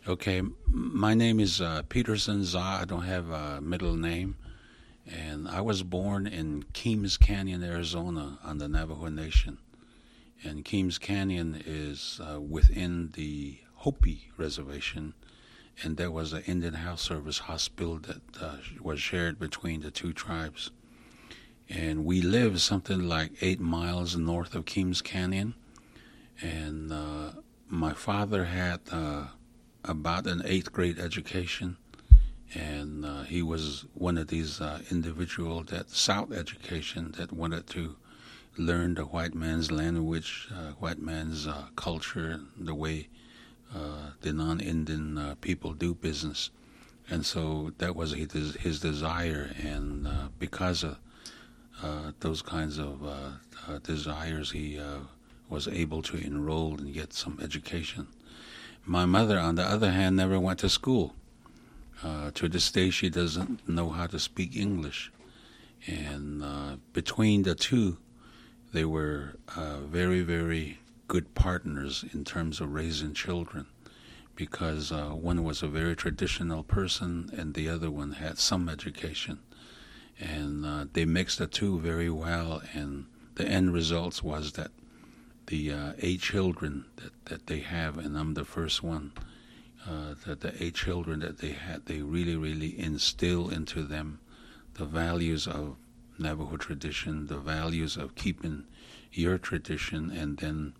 Okay, my name is Peterson Za. I don't have a middle name. And I was born in Keams Canyon, Arizona, on the Navajo Nation. And Keams Canyon is within the Hopi Reservation. And there was an Indian Health Service hospital that was shared between the two tribes. And we lived something like 8 miles north of Keams Canyon. And my father had about an eighth grade education, and he was one of these individuals that South education that wanted to learn the white man's language, white man's culture, the way the non-Indian people do business. And so that was his desire, and because of those kinds of desires, he was able to enroll and get some education. My mother, on the other hand, never went to school. To this day, she doesn't know how to speak English. And between the two, they were very, very good partners in terms of raising children, because one was a very traditional person and the other one had some education. And they mixed the two very well, and the end result was that the 8 children that they have, and I'm the first one, that the 8 children that they had, they really, really instill into them the values of Navajo tradition, the values of keeping your tradition, and then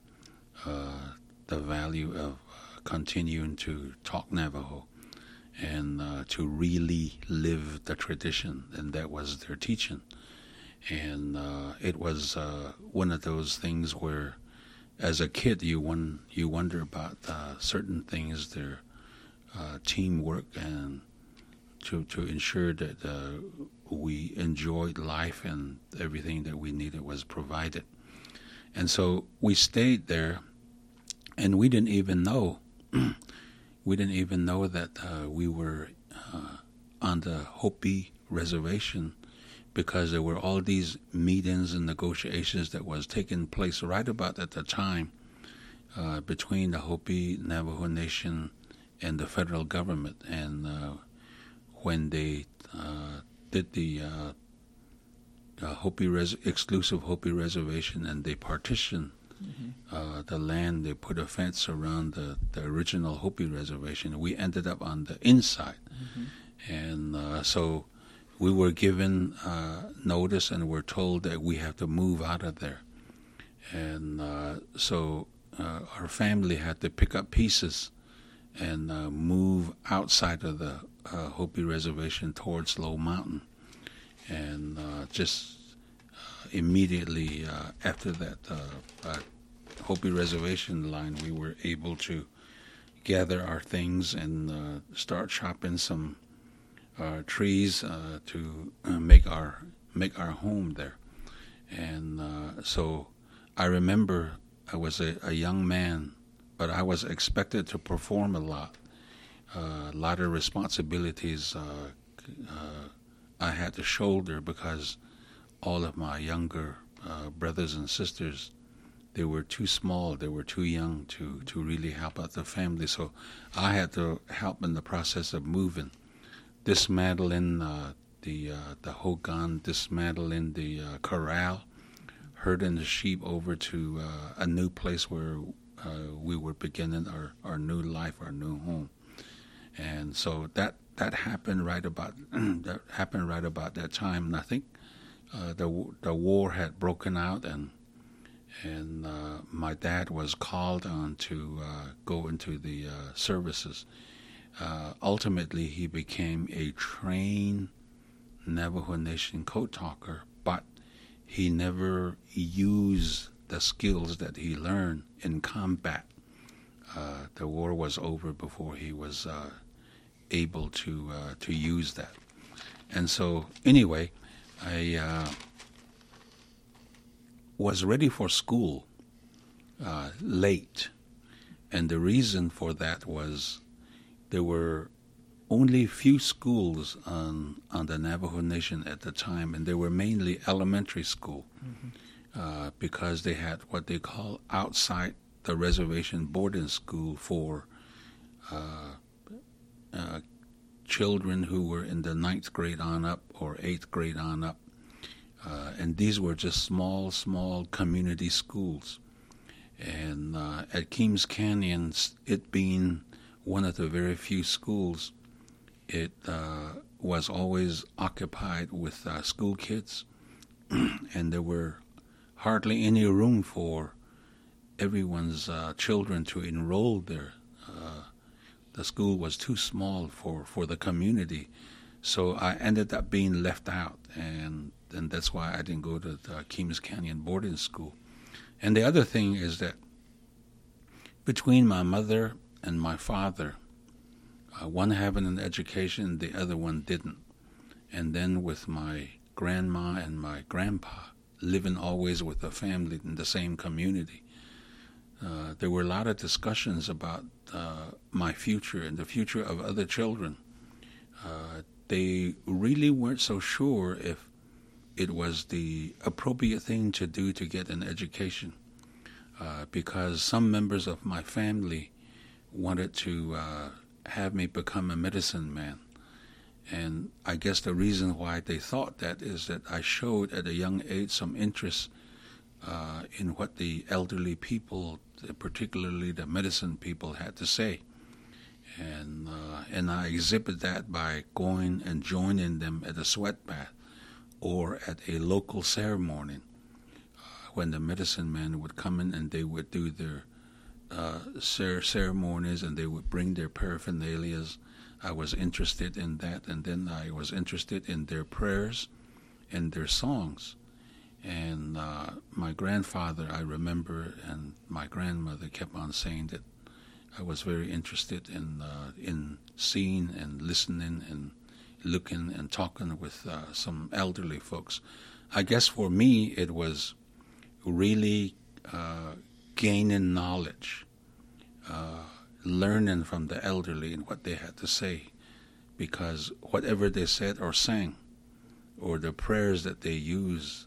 the value of continuing to talk Navajo and to really live the tradition, and that was their teaching. And it was one of those things where, as a kid, you wonder about certain things, their teamwork, and to ensure that we enjoyed life and everything that we needed was provided. And so we stayed there, and we didn't even know that we were on the Hopi reservation, because there were all these meetings and negotiations that was taking place right about at the time between the Hopi Navajo Nation and the federal government. And when they did the exclusive Hopi reservation, and they partitioned the land, they put a fence around the original Hopi reservation. We ended up on the inside. And so we were given notice and were told that we have to move out of there. And so our family had to pick up pieces and move outside of the Hopi reservation towards Low Mountain. And just immediately after that Hopi reservation line, we were able to gather our things and start chopping some trees to make our home there. And so I remember I was a young man, but I was expected to perform a lot of responsibilities I had to shoulder, because all of my younger brothers and sisters, they were too small, they were too young to really help out the family. So I had to help in the process of moving, dismantling the hogan, dismantling the corral, herding the sheep over to a new place where we were beginning our new life, our new home. And so that happened right about that time. And I think the war had broken out, and my dad was called on to go into the services. Ultimately, he became a trained Navajo Nation code talker, but he never used the skills that he learned in combat. The war was over before he was able to use that. And so, anyway, I was ready for school late, and the reason for that was there were only few schools on the Navajo Nation at the time, and they were mainly elementary school, because they had what they call outside the reservation boarding school for uh, children who were in the ninth grade on up or eighth grade on up. And these were just small community schools. And at Keams Canyon, it being one of the very few schools, it was always occupied with school kids, and there were hardly any room for everyone's children to enroll there. The school was too small for the community, so I ended up being left out, and that's why I didn't go to the Keams Canyon boarding school. And the other thing is that between my mother and my father, one having an education, the other one didn't. And then with my grandma and my grandpa living always with the family in the same community, there were a lot of discussions about my future and the future of other children. They really weren't so sure if it was the appropriate thing to do to get an education, because some members of my family wanted to have me become a medicine man. And I guess the reason why they thought that is that I showed at a young age some interest in what the elderly people, particularly the medicine people, had to say. And I exhibit that by going and joining them at a sweat bath or at a local ceremony when the medicine men would come in and they would do their ceremonies and they would bring their paraphernalia. I was interested in that, and then I was interested in their prayers and their songs. And my grandfather, I remember, and my grandmother kept on saying that I was very interested in seeing and listening and looking and talking with some elderly folks. I guess for me it was really gaining knowledge, learning from the elderly and what they had to say, because whatever they said or sang, or the prayers that they used,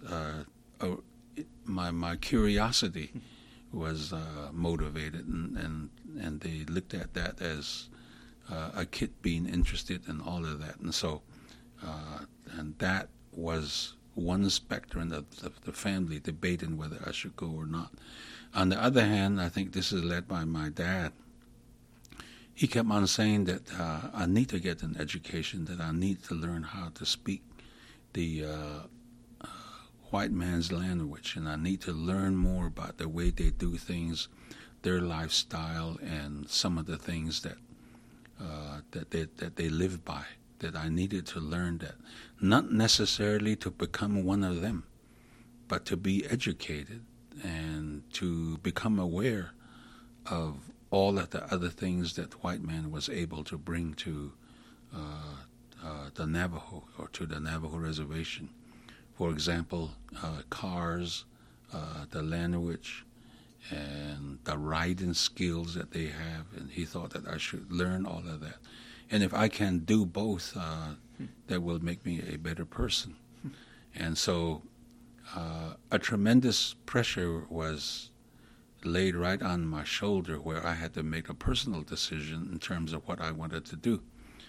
my curiosity was motivated, and they looked at that as a kid being interested in all of that, and so and that was one spectrum of the family debating whether I should go or not. On the other hand, I think this is led by my dad. He kept on saying that I need to get an education, that I need to learn how to speak the white man's language, and I need to learn more about the way they do things, their lifestyle, and some of the things that they live by, that I needed to learn that. Not necessarily to become one of them, but to be educated and to become aware of all of the other things that white man was able to bring to the Navajo, or to the Navajo reservation. For example, cars, the language, and the riding skills that they have, and he thought that I should learn all of that. And if I can do both, that will make me a better person. And so a tremendous pressure was laid right on my shoulder, where I had to make a personal decision in terms of what I wanted to do.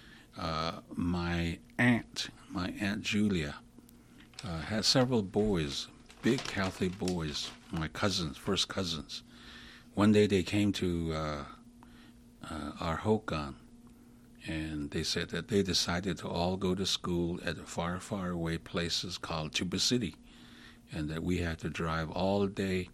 My Aunt Julia, had several boys, big, healthy boys, my cousins, first cousins. One day they came to our Hokan, and they said that they decided to all go to school at far, far away places called Tuba City, and that we had to drive all day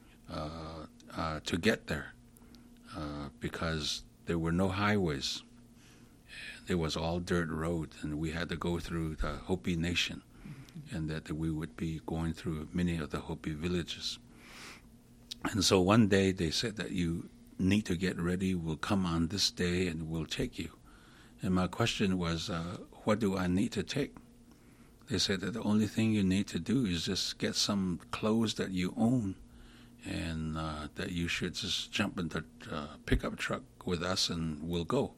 to get there because there were no highways. There was all dirt road, and we had to go through the Hopi Nation, and that we would be going through many of the Hopi villages. And so one day they said that you need to get ready, we'll come on this day and we'll take you. And my question was, what do I need to take? They said that the only thing you need to do is just get some clothes that you own, and that you should just jump in the pickup truck with us and we'll go.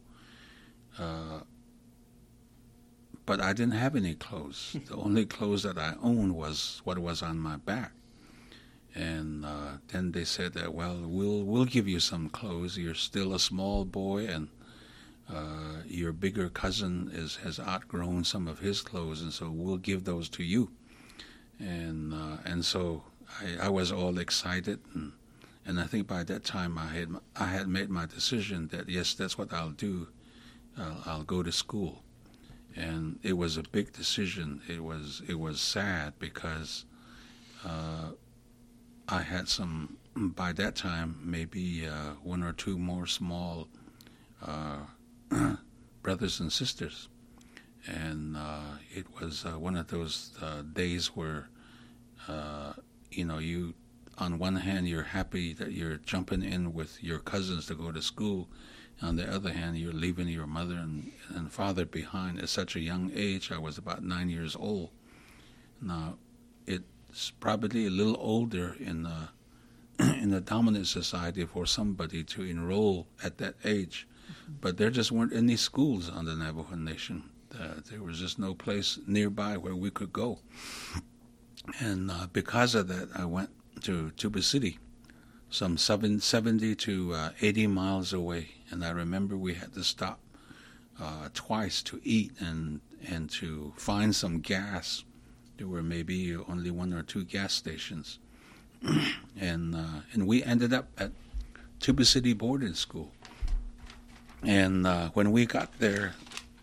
But I didn't have any clothes. The only clothes that I owned was what was on my back. And then they said that, well, we'll give you some clothes. You're still a small boy, and your bigger cousin has outgrown some of his clothes, and so we'll give those to you. And so I was all excited, and I think by that time I had made my decision that yes, that's what I'll do. I'll go to school, and it was a big decision. It was sad because I had some by that time maybe one or two more small brothers and sisters, and it was one of those days where you on one hand you're happy that you're jumping in with your cousins to go to school. On the other hand, you're leaving your mother and father behind at such a young age. I was about 9 years old. Now, it's probably a little older in the dominant society for somebody to enroll at that age, but there just weren't any schools on the Navajo Nation. There was just no place nearby where we could go. And because of that, I went to Tuba City, some 70 to 80 miles away. And I remember we had to stop twice to eat and to find some gas. There were maybe only one or two gas stations. and we ended up at Tuba City Boarding School. And when we got there,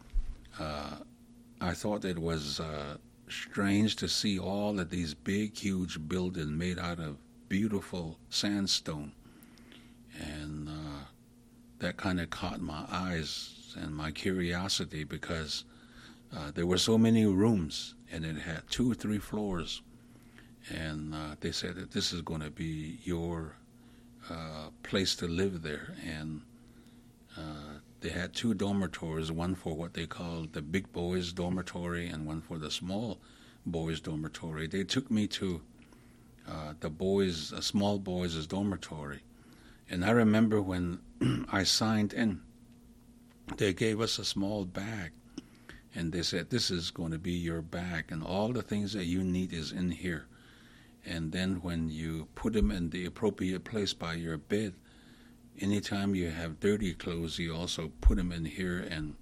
I thought it was strange to see all of these big, huge buildings made out of beautiful sandstone. And that kind of caught my eyes and my curiosity because there were so many rooms, and it had 2 or 3 floors. And they said that this is going to be your place to live there. And they had 2 dormitories, one for what they called the big boys dormitory and one for the small boys dormitory. They took me to the small boys' dormitory. And I remember when I signed in, they gave us a small bag. And they said, this is going to be your bag, and all the things that you need is in here. And then when you put them in the appropriate place by your bed, anytime you have dirty clothes, you also put them in here, and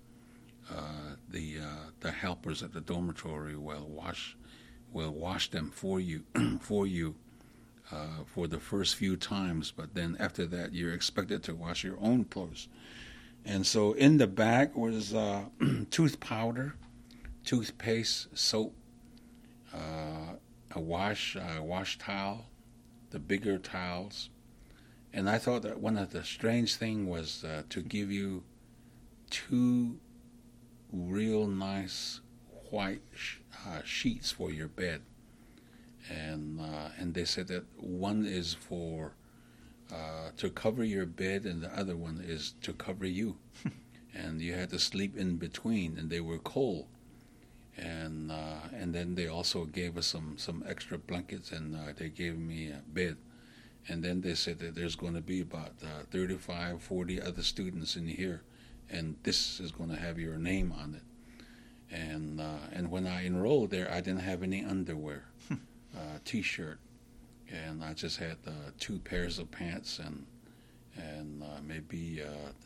the helpers at the dormitory will wash them for you for the first few times. But then after that, you're expected to wash your own clothes. And so in the bag was tooth powder, toothpaste, soap, a wash towel, the bigger towels. And I thought that one of the strange things was to give you 2 real nice white sheets for your bed. And they said that one is for to cover your bed, and the other one is to cover you. And you had to sleep in between, and they were cold. And then they also gave us some extra blankets, and they gave me a bed. And then they said that there's going to be about 35, 40 other students in here, and this is going to have your name on it. And when I enrolled there, I didn't have any underwear, T-shirt, and I just had 2 pairs of pants and maybe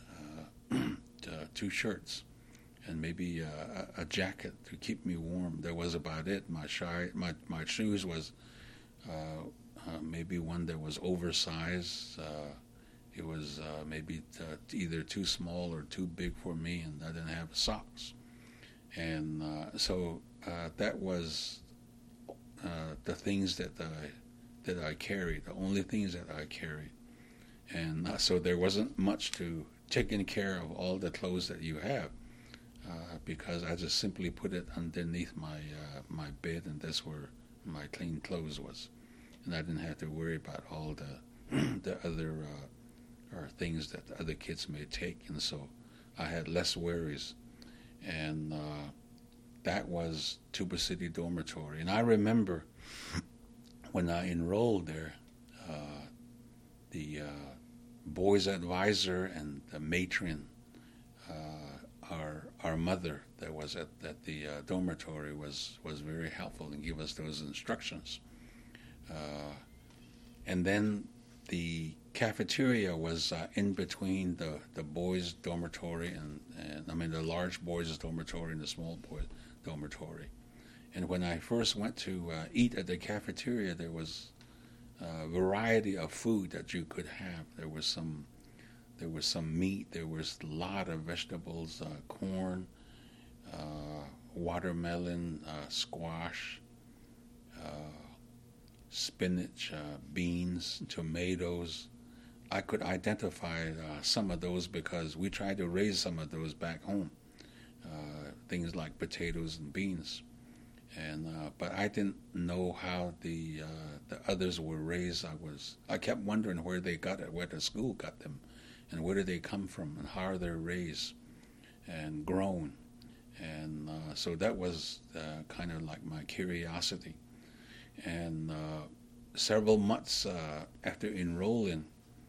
2 shirts and maybe a jacket to keep me warm. That was about it. My shoes was maybe one that was oversized. It was maybe either too small or too big for me, and I didn't have socks. And so that was the things that I carried, the only things that I carried. And so there wasn't much to taking care of all the clothes that you have, because I just simply put it underneath my bed, and that's where my clean clothes was. And I didn't have to worry about all the other or things that the other kids may take, and so I had less worries. And that was Tuba City Dormitory. And I remember when I enrolled there, the boys' advisor and the matron, our mother that was at the dormitory was very helpful and gave us those instructions. And then the cafeteria was in between the boys' dormitory and I mean the large boys' dormitory and the small boys' dormitory. And when I first went to eat at the cafeteria, there was a variety of food that you could have. There was some meat. There was a lot of vegetables, corn, watermelon, squash, spinach, beans, tomatoes. I could identify some of those because we tried to raise some of those back home. Things like potatoes and beans, and but I didn't know how the others were raised. I kept wondering where they got it, where the school got them, and where did they come from, and how are they raised and grown, and so that was kind of like my curiosity. And several months after enrolling,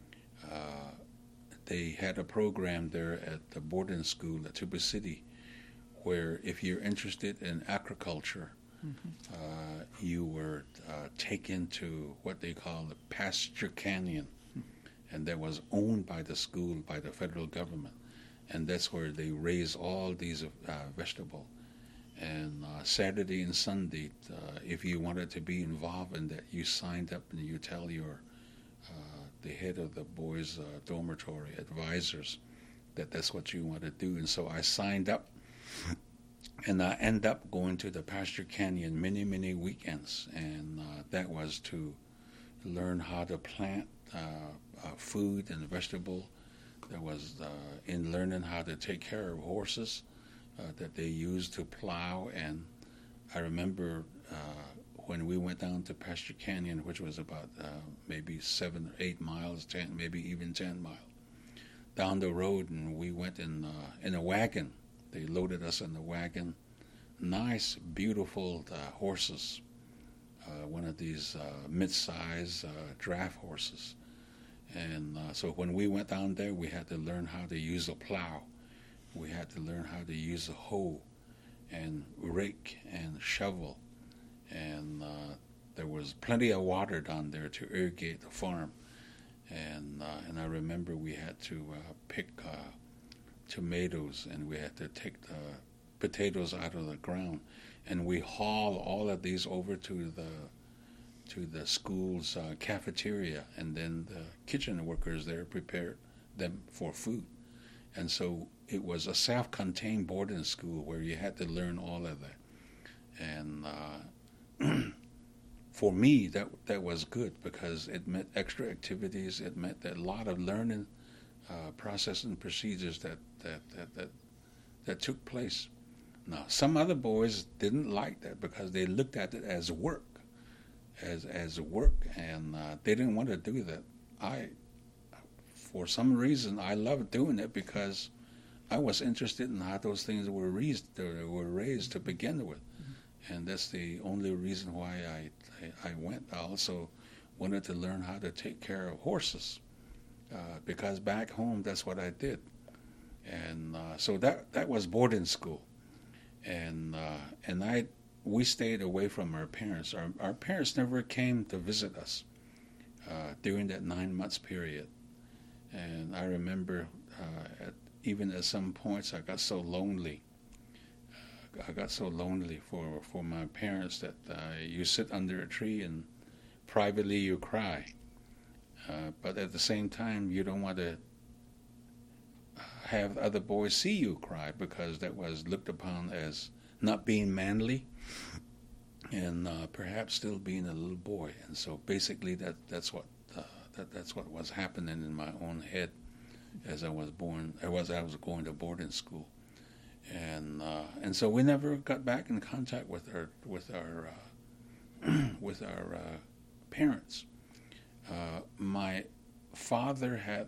they had a program there at the boarding school at Tuba City where if you're interested in agriculture, you were taken to what they call the Pasture Canyon, and that was owned by the school, by the federal government, and that's where they raise all these vegetables. And Saturday and Sunday, if you wanted to be involved in that, you signed up and you tell your the head of the boys' dormitory advisors that that's what you want to do. And so I signed up, and I ended up going to the Pasture Canyon many weekends, and that was to learn how to plant food and vegetable. That was in learning how to take care of horses that they used to plow. And I remember when we went down to Pasture Canyon, which was about maybe 7 or 8 miles, 10, maybe even 10 miles, down the road, and we went in a wagon. They loaded us in the wagon. Nice, beautiful horses. One of these mid-size draft horses. And so when we went down there, we had to learn how to use a plow. We had to learn how to use a hoe and rake and shovel. And there was plenty of water down there to irrigate the farm. And I remember we had to pick tomatoes, and we had to take the potatoes out of the ground, and we haul all of these over to the school's cafeteria, and then the kitchen workers there prepared them for food. And so it was a self-contained boarding school where you had to learn all of that. And for me, that was good because it meant extra activities. It meant that a lot of learning process and procedures that took place. Now, some other boys didn't like that because they looked at it as work, as work, and they didn't want to do that. For some reason, I loved doing it because I was interested in how those things were raised to begin with, and that's the only reason why I went. I also wanted to learn how to take care of horses because back home that's what I did, and so that was boarding school, and we stayed away from our parents. Our parents never came to visit us during that 9 months period. And I remember even at some points I got so lonely. I got so lonely for my parents that you sit under a tree and privately you cry. But at the same time, you don't want to have other boys see you cry because that was looked upon as not being manly and perhaps still being a little boy. And so basically that's what was happening in my own head as I was going to boarding school, and so we never got back in contact with our parents. My father had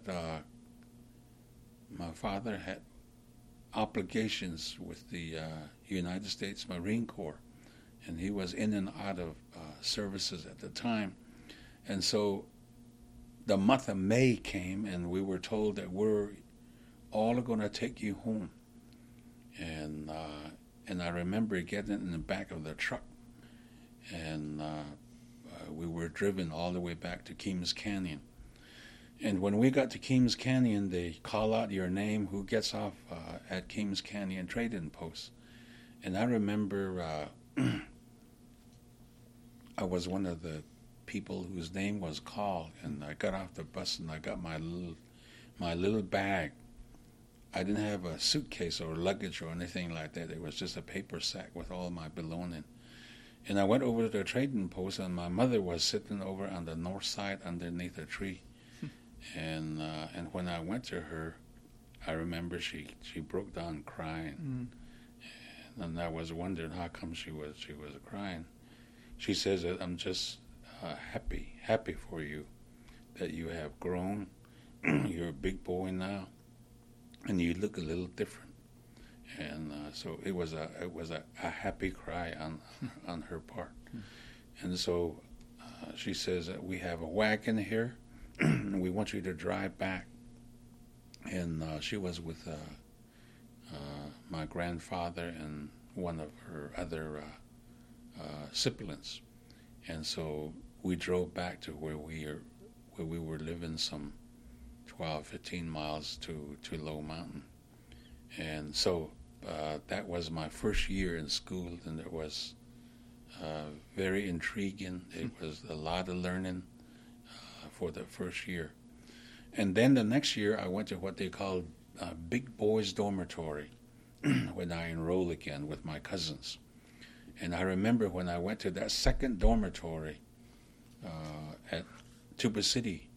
obligations with the United States Marine Corps, and he was in and out of services at the time, and so the month of May came, and we were told that we're all going to take you home. And I remember getting in the back of the truck, and we were driven all the way back to Keams Canyon. And when we got to Keams Canyon, they call out your name, who gets off at Keams Canyon Trading Post. And I remember I was one of the people whose name was called, and I got off the bus and I got my little bag. I didn't have a suitcase or luggage or anything like that. It was just a paper sack with all my belongings. And I went over to the trading post, and my mother was sitting over on the north side underneath a tree. And when I went to her, I remember she broke down crying, and I was wondering how come she was crying. She says that I'm just happy for you, that you have grown. You're a big boy now, and you look a little different. And so it was a happy cry on her part. And so she says that we have a wagon here, and we want you to drive back. And she was with my grandfather and one of her other siblings, and so we drove back to where we were living, some 12, 15 miles to Low Mountain. And so that was my first year in school, and it was very intriguing. It was a lot of learning for the first year. And then the next year, I went to what they called Big Boys Dormitory when I enrolled again with my cousins. And I remember when I went to that second dormitory at Tuba City,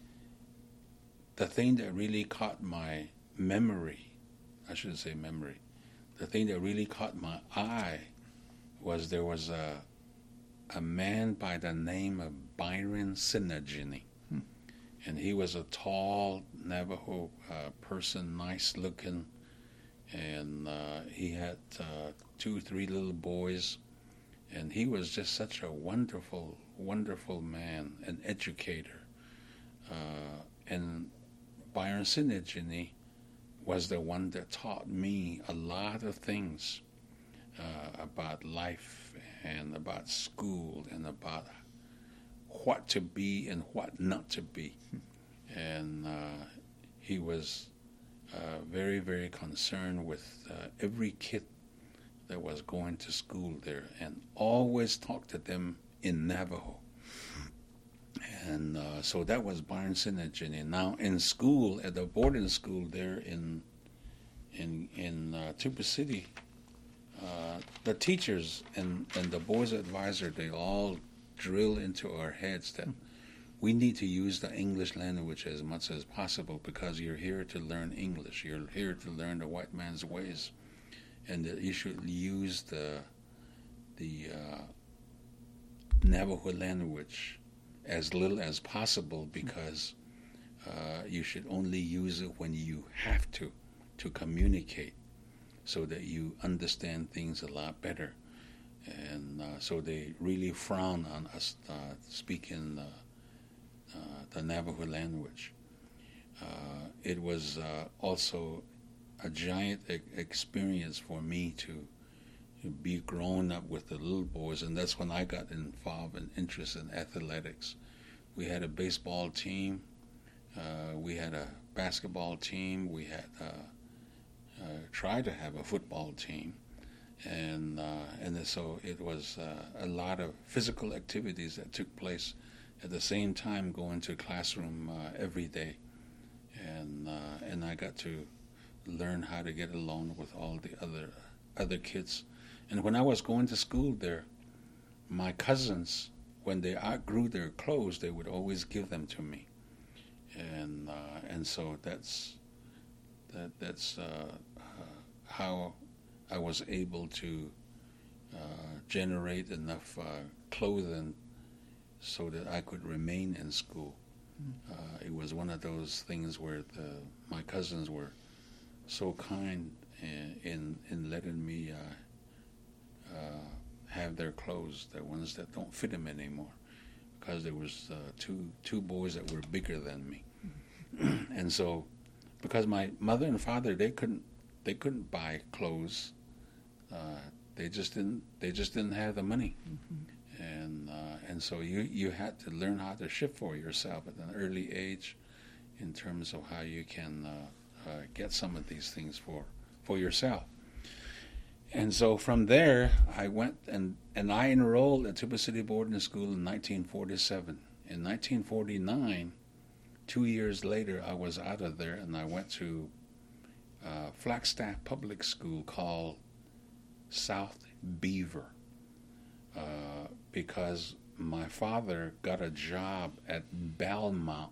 the thing that really caught my memory, I shouldn't say memory, the thing that really caught my eye was there was a man by the name of Byron Sinagini. And he was a tall Navajo person, nice looking, and he had 2, 3 little boys, and he was just such a wonderful, wonderful man, an educator. And Byron Sinagini was the one that taught me a lot of things about life and about school and about what to be and what not to be. And he was very, very concerned with every kid that was going to school there, and always talked to them in Navajo. And so that was Byron Sinagini. Now in school, at the boarding school there in Tuba City, the teachers and the boys' advisor, they all drill into our heads that we need to use the English language as much as possible, because you're here to learn English. You're here to learn the white man's ways, and that you should use the Navajo language as little as possible, because you should only use it when you have to communicate, so that you understand things a lot better. And so they really frown on us speaking the Navajo language. It was also a giant experience for me to be grown up with the little boys, and that's when I got involved and interested in athletics. We had a baseball team, we had a basketball team, we had tried to have a football team, and so it was a lot of physical activities that took place at the same time, going to classroom every day, and I got to learn how to get along with all the other kids. And when I was going to school there, my cousins, when they outgrew their clothes, they would always give them to me, and so that's how I was able to generate enough clothing so that I could remain in school. It was one of those things where my cousins were so kind in letting me have their clothes, the ones that don't fit them anymore, because there was two boys that were bigger than me. And so, because my mother and father, they couldn't buy clothes, they just didn't have the money. And so you had to learn how to shift for yourself at an early age, in terms of how you can get some of these things for yourself. And so from there, I went and I enrolled at Tuba City Boarding School in 1947. In 1949, 2 years later, I was out of there and I went to Flagstaff Public School called South Beaver because my father got a job at Belmont,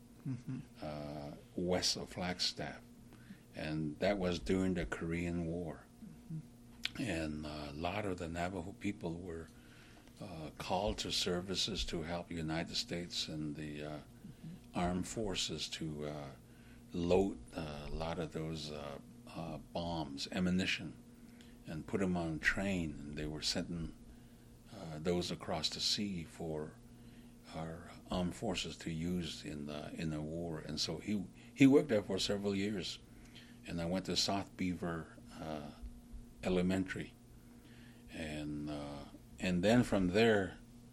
west of Flagstaff, and that was during the Korean War. And a lot of the Navajo people were called to services to help the United States and the armed forces to load a lot of those bombs, ammunition, and put them on a train. And they were sending those across the sea for our armed forces to use in the war. And so he worked there for several years. And I went to South Beaver Elementary, and then from there,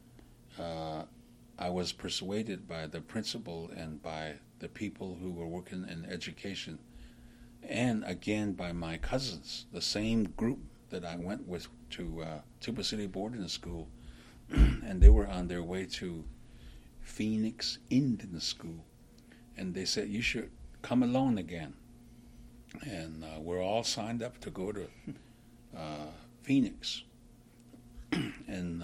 I was persuaded by the principal and by the people who were working in education, and again by my cousins, the same group that I went with to Tuba City Boarding School, and they were on their way to Phoenix Indian School, and they said, "You should come along again." And we're all signed up to go to Phoenix, and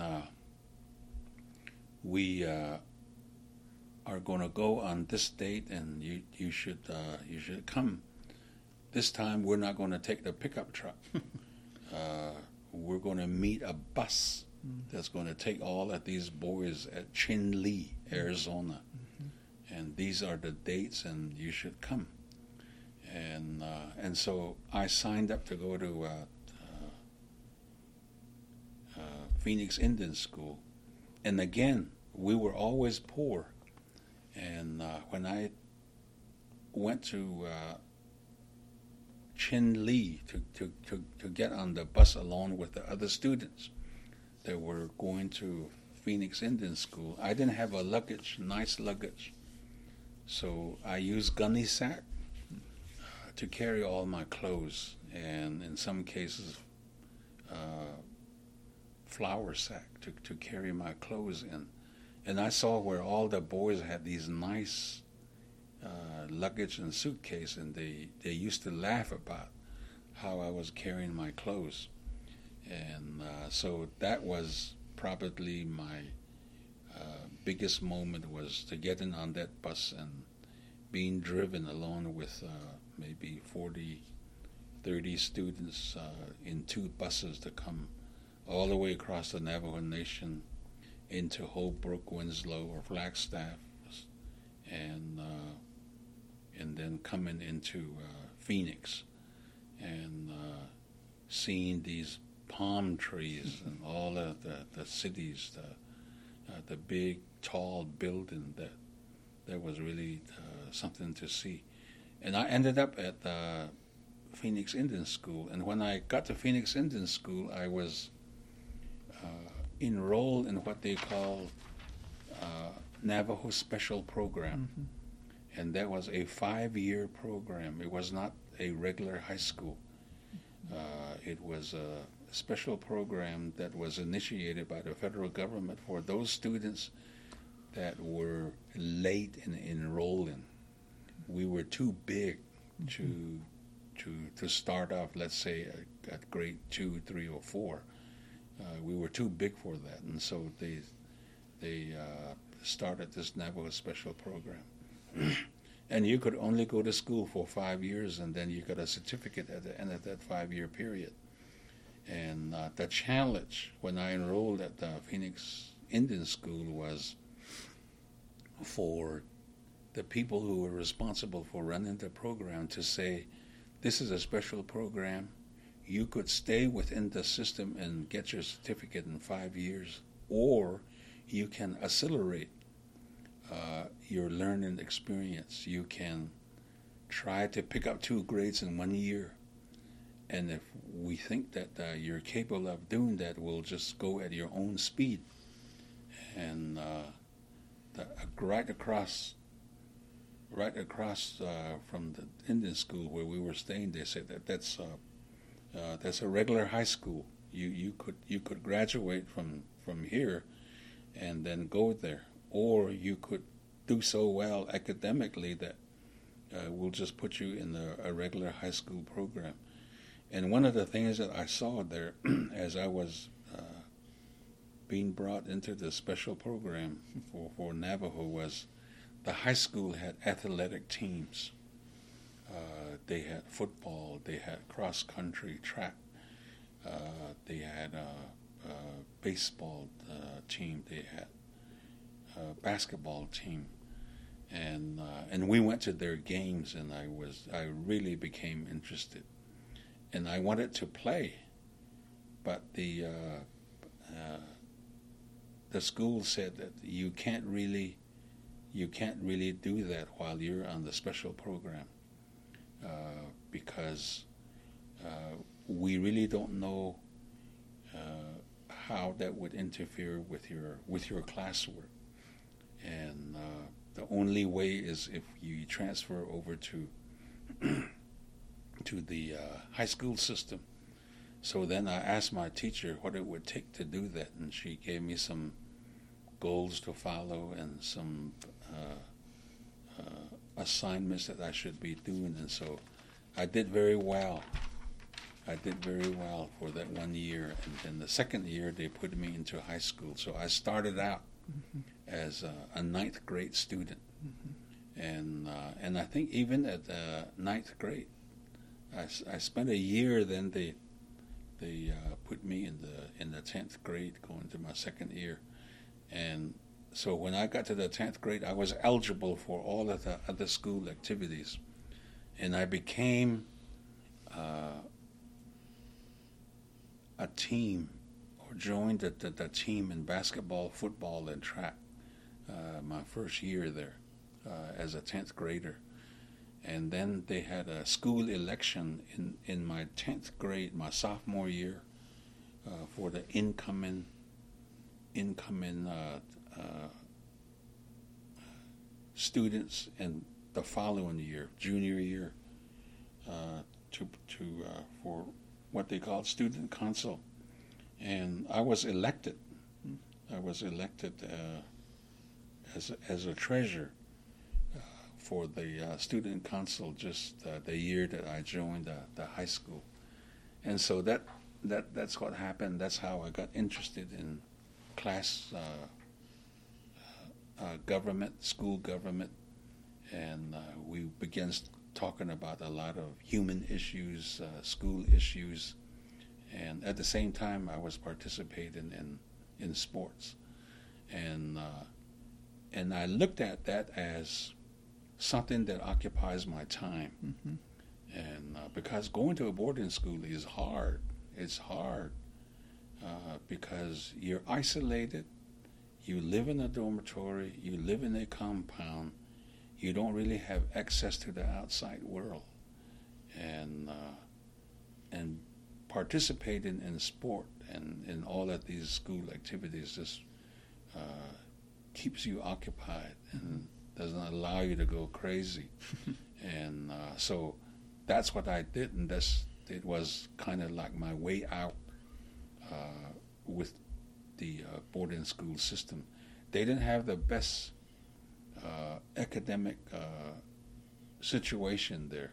we are going to go on this date, and you should come. This time we're not going to take the pickup truck. We're going to meet a bus that's going to take all of these boys at Chinle, Arizona, and these are the dates, and you should come. And so I signed up to go to Phoenix Indian School, and again we were always poor. And when I went to Chinle to get on the bus along with the other students that were going to Phoenix Indian School, I didn't have a nice luggage, so I used gunny sack to carry all my clothes, and in some cases flour sack to carry my clothes in. And I saw where all the boys had these nice luggage and suitcase, and they used to laugh about how I was carrying my clothes. And so that was probably my biggest moment, was to getting on that bus and being driven along with maybe 40, 30 students in two buses to come all the way across the Navajo Nation into Holbrook, Winslow, or Flagstaff, and then coming into Phoenix and seeing these palm trees and all of the cities, the big tall building that was really something to see. And I ended up at Phoenix Indian School, and when I got to Phoenix Indian School, I was enrolled in what they call Navajo Special Program, and that was a 5-year program. It was not a regular high school. It was a special program that was initiated by the federal government for those students that were late in enrolling. We were too big to start off, let's say, at grade 2, 3, or 4. We were too big for that, and so they started this Navajo Special Program. And you could only go to school for 5 years, and then you got a certificate at the end of that 5-year period. And the challenge when I enrolled at the Phoenix Indian School was for the people who were responsible for running the program to say, this is a special program. You could stay within the system and get your certificate in 5 years, or you can accelerate your learning experience. You can try to pick up 2 grades in 1 year. And if we think that you're capable of doing that, we'll just go at your own speed. And right across right across from the Indian school where we were staying. They said that's a regular high school. You could graduate from here and then go there, or you could do so well academically that we'll just put you in a regular high school program. And one of the things that I saw there as I was being brought into the special program for Navajo was the high school had athletic teams. They had football, they had cross country, track, they had a baseball team, they had a basketball team, and we went to their games, and I really became interested, and I wanted to play, but the school said that you can't really do that while you're on the special program, because we really don't know how that would interfere with your classwork, and the only way is if you transfer over to the high school system. So then I asked my teacher what it would take to do that, and she gave me some goals to follow and some assignments that I should be doing, and so I did very well. I did very well for that 1 year, and then the second year they put me into high school. So I started out as a ninth grade student, and I think even at ninth grade, I spent a year. Then they put me in the 10th grade, going to my second year, and so when I got to the 10th grade, I was eligible for all of the other school activities, and I became a team, or joined the team in basketball, football, and track my first year there as a 10th grader. And then they had a school election in my 10th grade, my sophomore year, for the incoming students, and the following year, junior year, for what they called student council, and I was elected. I was elected as a treasurer for the student council just the year that I joined the high school, and so that's what happened. That's how I got interested in class government, school government, and we began talking about a lot of human issues, school issues, and at the same time I was participating in sports, and I looked at that as something that occupies my time, and because going to a boarding school is hard. It's hard because you're isolated. You live in a dormitory. You live in a compound. You don't really have access to the outside world, and participating in sport and in all of these school activities just keeps you occupied and doesn't allow you to go crazy. And so that's what I did, and it was kind of like my way out with the boarding school system. They didn't have the best academic situation there.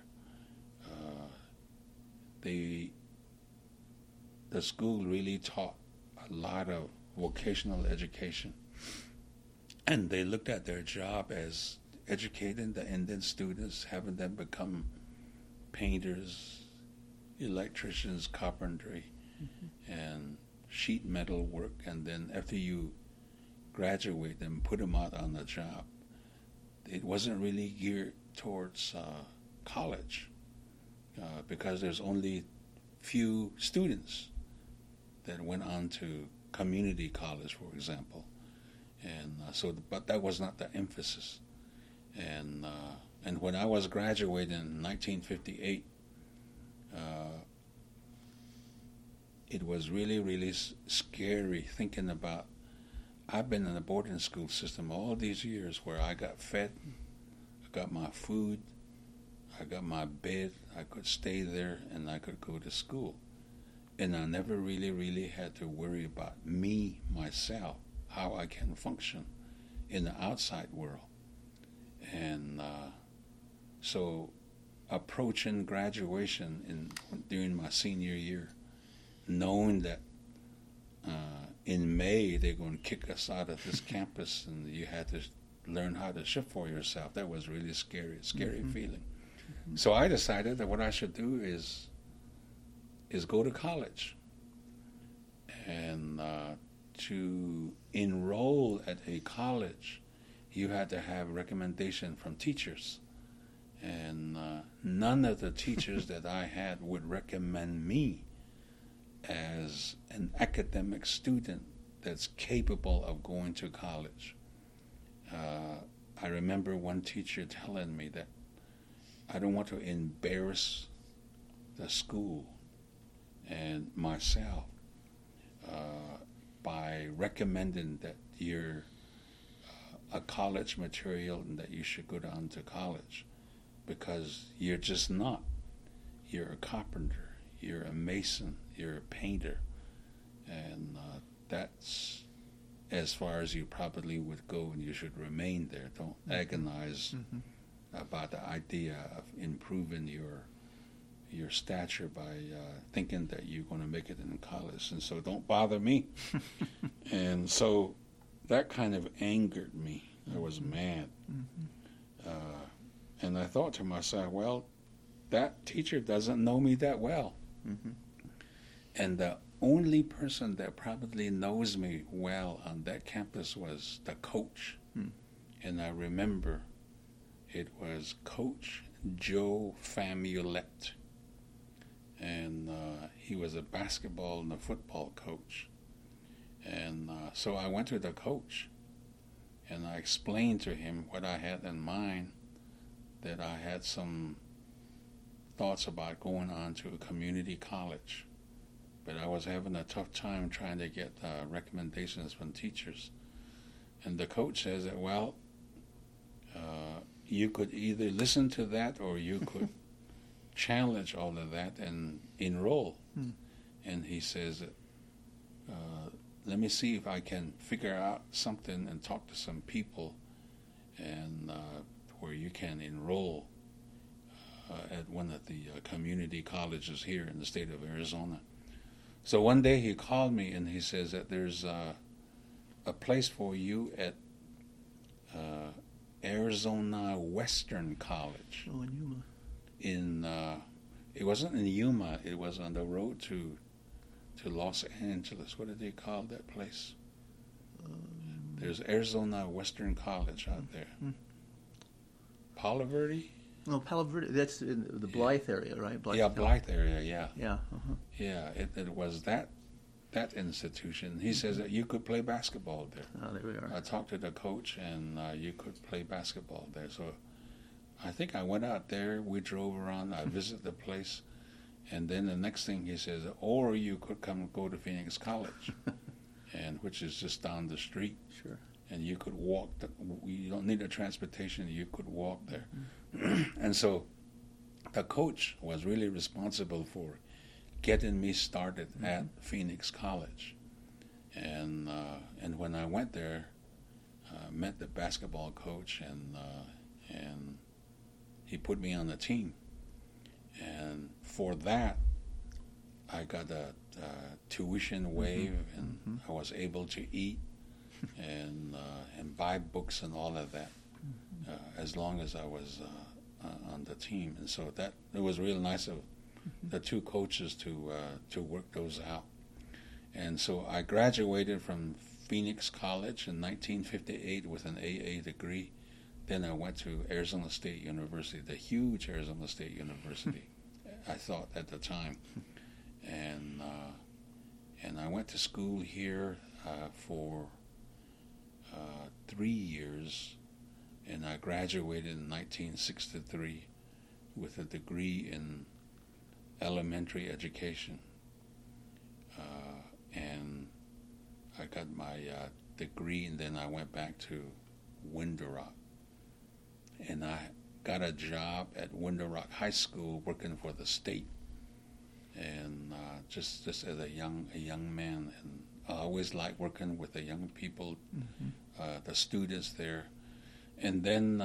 The school really taught a lot of vocational education, and they looked at their job as educating the Indian students, having them become painters, electricians, carpentry, and sheet metal work, and then after you graduate them, put them out on the job. It wasn't really geared towards college because there's only few students that went on to community college, for example, and but that was not the emphasis. And when I was graduating in 1958, it was really, really scary thinking about, I've been in a boarding school system all these years where I got fed a got my food, I got my bed, I could stay there, and I could go to school. And I never really had to worry about me, myself, how I can function in the outside world. And so approaching graduation during my senior year, knowing that in May they're going to kick us out of this campus and you had to learn how to shift for yourself, that was really scary feeling. So I decided that what I should do is go to college. And to enroll at a college, you had to have recommendation from teachers. And none of the teachers that I had would recommend me as an academic student that's capable of going to college. I remember one teacher telling me that I don't want to embarrass the school and myself by recommending that you're a college material and that you should go down to college, because you're just not. You're a carpenter, you're a mason, you're a painter, and that's as far as you probably would go, and you should remain there. Don't agonize about the idea of improving your stature by thinking that you're going to make it in college, and so don't bother me. And so that kind of angered me. I was mad. And I thought to myself, well, that teacher doesn't know me that well. And the only person that probably knows me well on that campus was the coach. And I remember it was Coach Joe Famulette. And he was a basketball and a football coach. And so I went to the coach, and I explained to him what I had in mind, that I had some thoughts about going on to a community college. But I was having a tough time trying to get recommendations from teachers. And the coach says that, well, you could either listen to that or you could challenge all of that and enroll. And he says, let me see if I can figure out something and talk to some people and where you can enroll at one of the community colleges here in the state of Arizona. So one day he called me and he says that there's a place for you at Arizona Western College. Oh, in Yuma. It wasn't in Yuma. It was on the road to Los Angeles. What did they call that place? There's Arizona Western College out there. Palo Verde? No, Palo Verde. That's in the Blythe area, right? Blythe area. Yeah. Yeah. Yeah. It was that institution. He says that you could play basketball there. Oh, there we are. I talked to the coach, and you could play basketball there. So I think I went out there. We drove around. I visited the place, and then the next thing he says, or you could come go to Phoenix College, and which is just down the street. Sure. And you could walk. You don't need a transportation. You could walk there. And so the coach was really responsible for getting me started at Phoenix College. And when I went there, met the basketball coach, and he put me on the team. And for that, I got a tuition waive, and I was able to eat and buy books and all of that, as long as I was on the team. And so that it was real nice of the two coaches to work those out. And so I graduated from Phoenix College in 1958 with an AA degree. Then I went to Arizona State University, the huge Arizona State University, I thought at the time. And I went to school here for 3 years, and I graduated in 1963 with a degree in elementary education. And I got my degree, and then I went back to Window Rock. And got a job at Window Rock High School working for the state, and just as a young man, and I always liked working with the young people, the students there, and then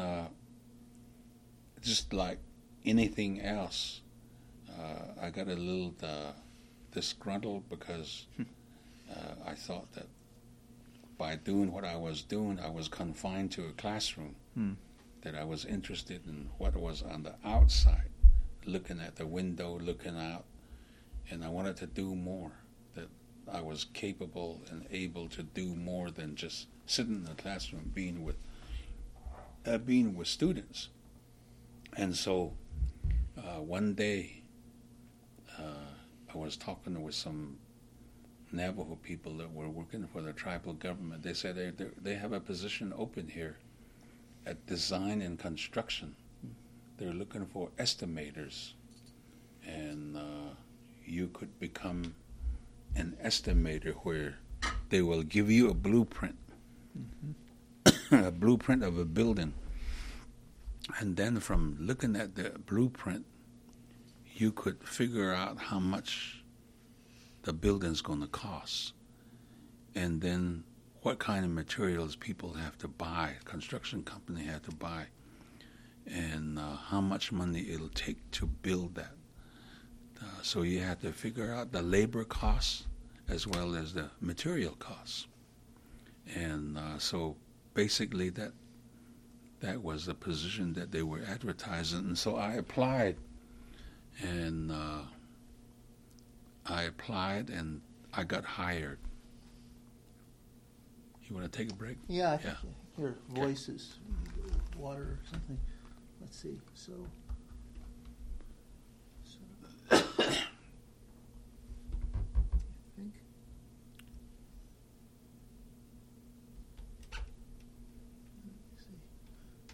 just like anything else, I got a little disgruntled because I thought that by doing what I was doing, I was confined to a classroom. That I was interested in what was on the outside, looking at the window, looking out, and I wanted to do more, that I was capable and able to do more than just sitting in the classroom being with students. And so one day I was talking with some Navajo people that were working for the tribal government. They said they have a position open here at design and construction. They're looking for estimators, and you could become an estimator where they will give you a blueprint, a blueprint of a building, and then from looking at the blueprint, you could figure out how much the building's going to cost, and then what kind of materials people have to buy, construction company have to buy, and how much money it'll take to build that. So you have to figure out the labor costs as well as the material costs. And so basically that was the position that they were advertising. And so I applied, and I got hired. You want to take a break? Yeah, I think I hear voices, water or something. Let's see. So.